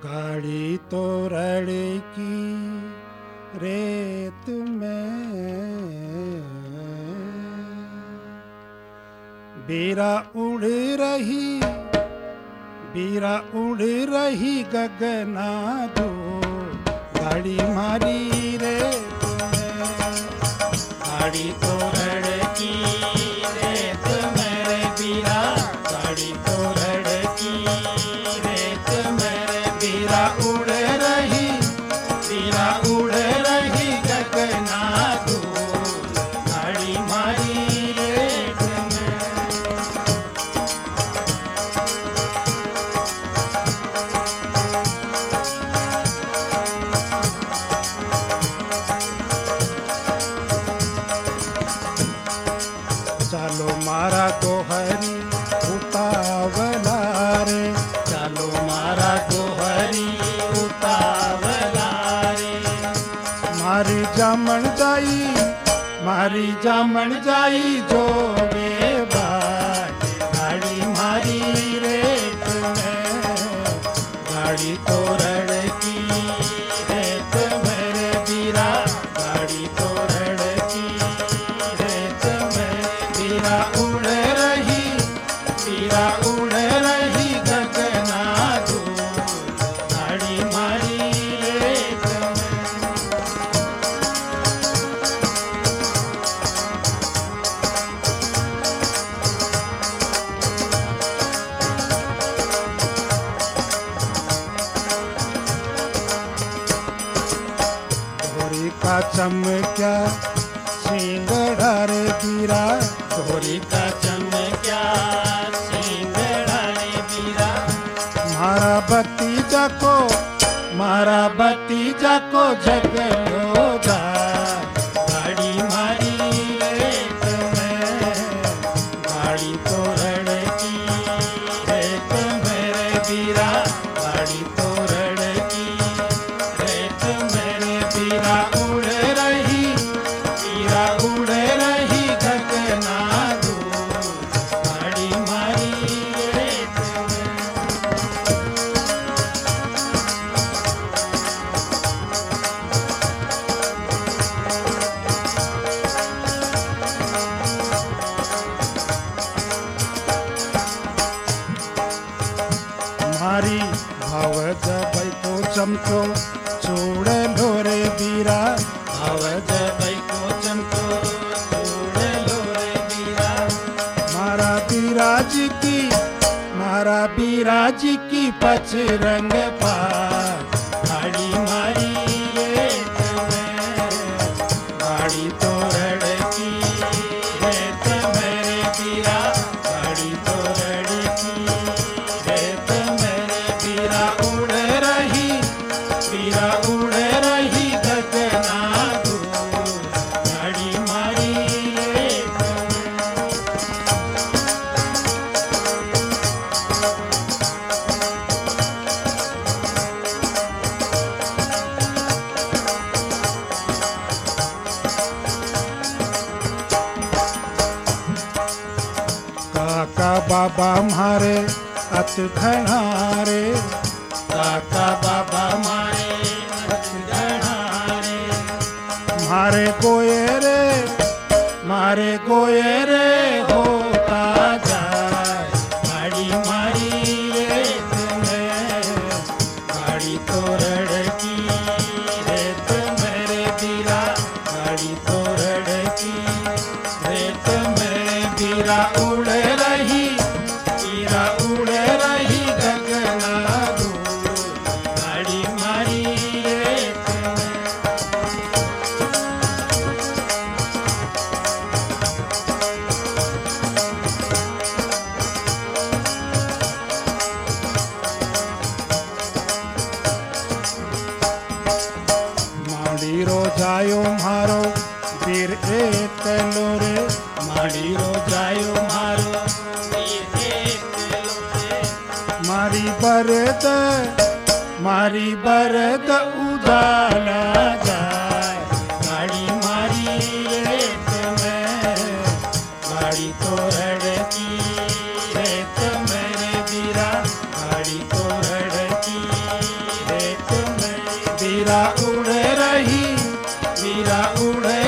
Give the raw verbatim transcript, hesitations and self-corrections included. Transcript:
गाड़ी तो रड़की रेत में, बीरा उड़ रही बीरा उड़ रही गगना दो, गाड़ी मारी रेत में। गाड़ी तो रड़की रेत में रे बीरा, गाड़ी तो रड़की रेत में रे बीरा, उड़ रही बीरा उड़ रही गगना दो, गाड़ी मारी रेत में। चालो मारा गोहरी उतावला रे, चालो मारा गोहरी उतावला रे। मारी जामन जाई मारी जामन जाई जो बेबाट, गाड़ी मारी रेत में। गाड़ी तो रड़की रेत में रे बीरा, गाड़ी तो रड़की रेत में बीरा, उड़ रही बीरा उड़ रही गगना दो, गाड़ी मारी रेत में। धोरी का चमक्या सिंगड़ा रे बीरा, धोरी का चमक्या सिंगड़ा रे बीरा। मारा भतीजा को मारा भतीजा को झगड़ो दा, गाड़ी मारी रेत में। गाड़ी तो रड़की रेत में रे बीरा, गाड़ी तो रड़की रेत में रे बीरा, उड़ रही बीरा उड़ रही गगना दो, गाड़ी मारी रेत में। मारी भावज बैको चमको चूड़ लो रे बीरा, भावज बैको चमको चूड़ लो रे बीरा। मारा बीरा जी की मारा बीरा जी की पच रंग पा, गाड़ी मारी रेत में। गाड़ी तो रड़की रेत में रे बीरा, गाड़ी तो रड़की रेत में रे बीरा, उड़ रही बीरा उड़ रही गगना दो, गाड़ी मारी रेत में। काका बाबा मारे अत घना रे, काका बाबा मारे अत घना रे। मारे गोये रे मारे गोये रे होता जाए, गाड़ी मारी रेत में। गाड़ी तो रड़की रेत में रे बीरा, गाड़ी तो रड़की रेत में रे बीरा, उड़ रही बीरा उड़ रही गगना दो, गाड़ी मारी रेत में। माड़ी रो जायो मारो वीर एकलो रे, माड़ी रो जायो मारो वीर एकलो रे। मारी बरद मारी बरद उजाला जाए, गाड़ी मारी रेत में। गाड़ी तो रड़की रेत में रे बीरा, गाड़ी तो रड़की વીરા ઉડે